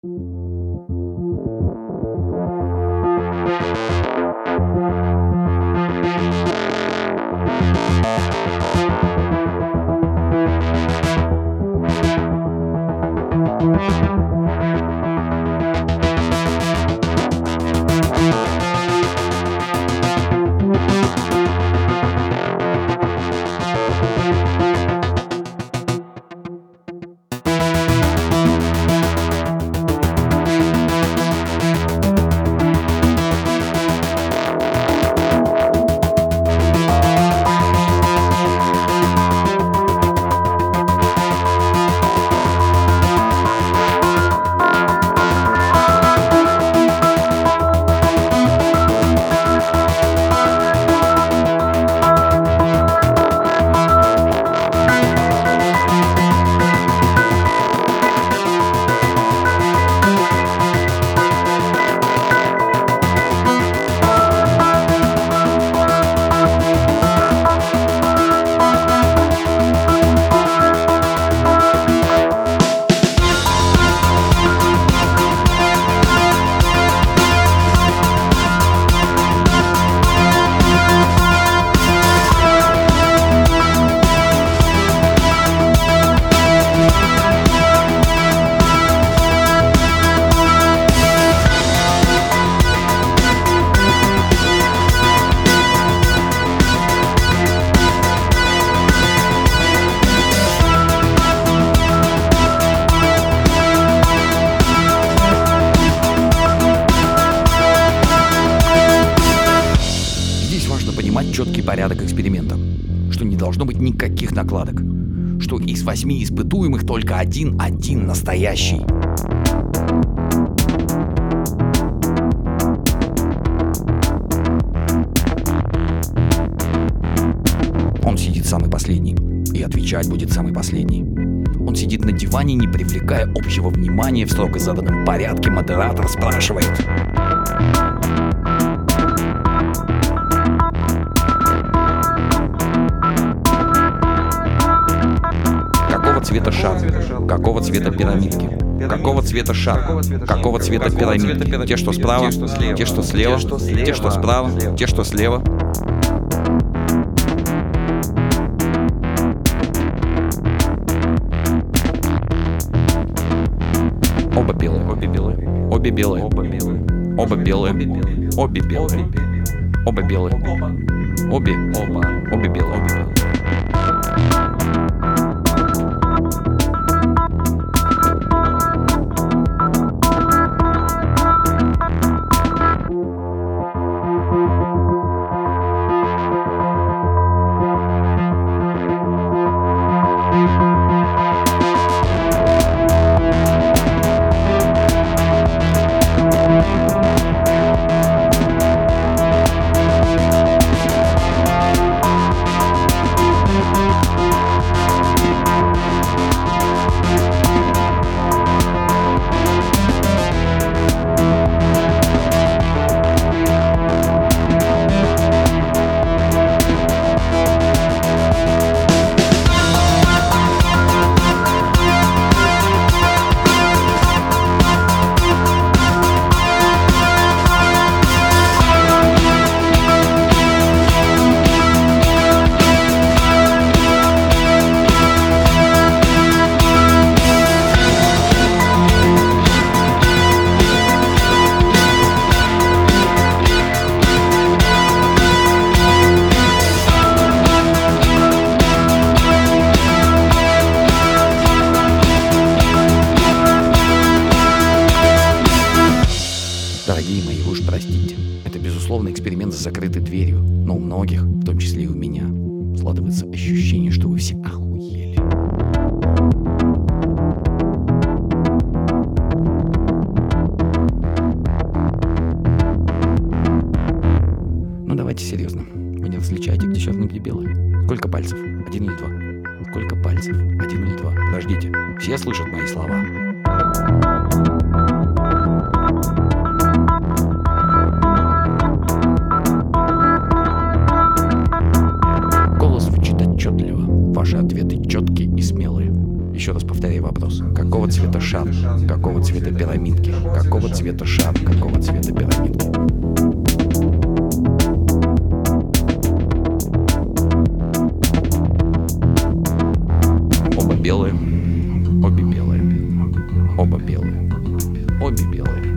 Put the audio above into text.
Четкий порядок эксперимента, что не должно быть никаких накладок, что из 8 испытуемых только один настоящий. Он сидит самый последний, и отвечать будет самый последний. Он сидит на диване, не привлекая общего внимания, в строго заданном порядке модератор спрашивает: какого цвета шар? Какого цвета пирамидки? Какого цвета шар? Какого цвета пирамидки? Те, что справа, те, что слева, те, что справа, те, что слева. Оба белые, обе белые, обе белые, оба белые, оба белые, обе белые, оба белые, обе белые, обе белые. Дорогие мои, вы уж простите, это безусловно эксперимент за закрытой дверью, но у многих, в том числе и у меня, складывается ощущение, что вы все охуели. Ну давайте серьезно, вы не различаете, где черный, где белый. Сколько пальцев? 1 или 2? Сколько пальцев? 1 или 2? Подождите, все слышат мои слова? Голос звучит отчетливо, ваши ответы четкие и смелые. Еще раз повторяю вопрос. Какого цвета шар? Какого цвета цвета пирамидки? Какого цвета шар? Какого цвета пирамидки? Оба белые, обе белые, оба белые, обе белые.